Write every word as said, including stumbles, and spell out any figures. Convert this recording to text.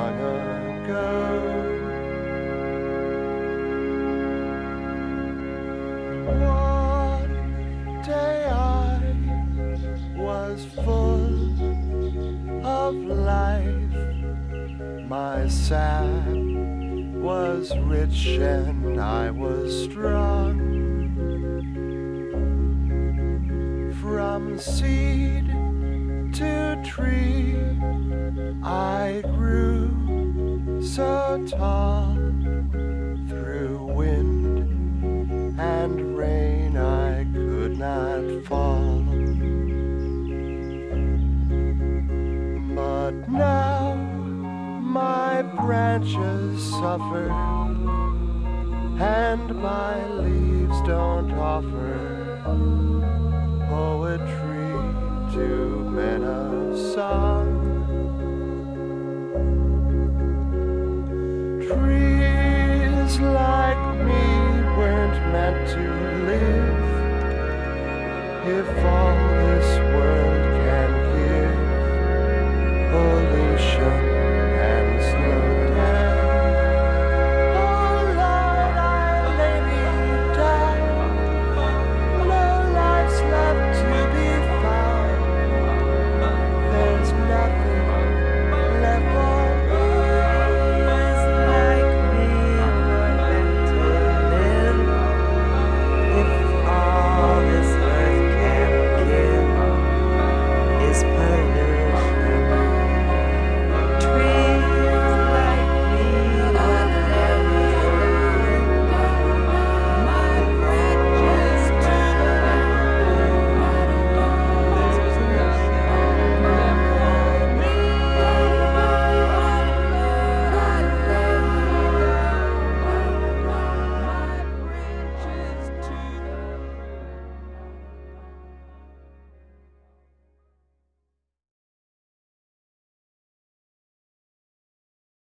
long ago. One day I was full of life. My sap was rich and I was strong. From seed to tree I grew so tall. Through wind and rain I could not fall. But now my branches suffer and my leaves don't offer poetry to men of song. Trees like me weren't meant to live if all